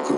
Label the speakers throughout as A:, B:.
A: Walker.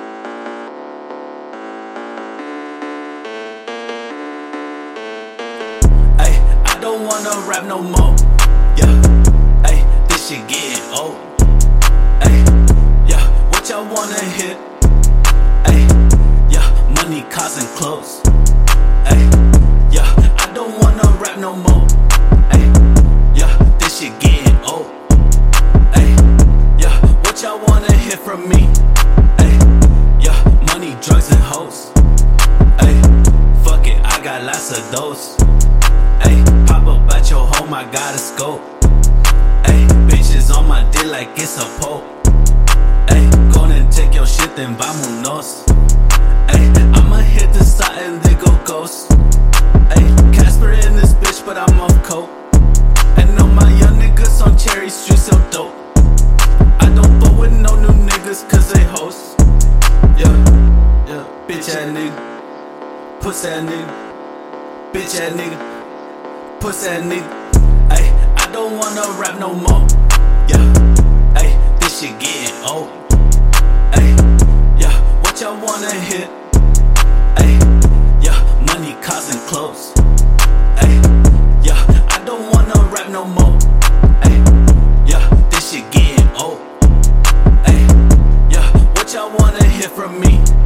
B: Ay, I don't wanna rap no more. Yeah, ay, this shit getting old. Ay, yeah, what y'all wanna hit? Ay, yeah, money, cars, and clothes. Ay, yeah, I don't wanna rap no more. Ay, yeah, this shit getting old. Ay, yeah, what y'all wanna hit from me? Ay, yeah, money, drugs, and hoes. Ay, fuck it, I got lots of those. Ay, pop up at your home, I got a scope. Ay, bitches on my dick like it's a pole. Ay, gonna take your shit, then vámonos. Ay, I'ma hit the side and they go ghost. Ay, Casper in this bitch, but I'm off coke. And all my young niggas on Cherry Street so dope. I don't fuck with no new niggas cause they hoes. Yeah, yeah, bitch ass nigga, pussy ass nigga, bitch ass nigga, pussy ass nigga. Ay, I don't wanna rap no more. Yeah, ay, this shit getting old. Ay, yeah, what y'all wanna hit? Ay, yeah, money, cars, and clothes. Ay, yeah, I don't wanna rap no more. Ay, yeah, this shit getting old. Ay, yeah, what y'all wanna hear from me?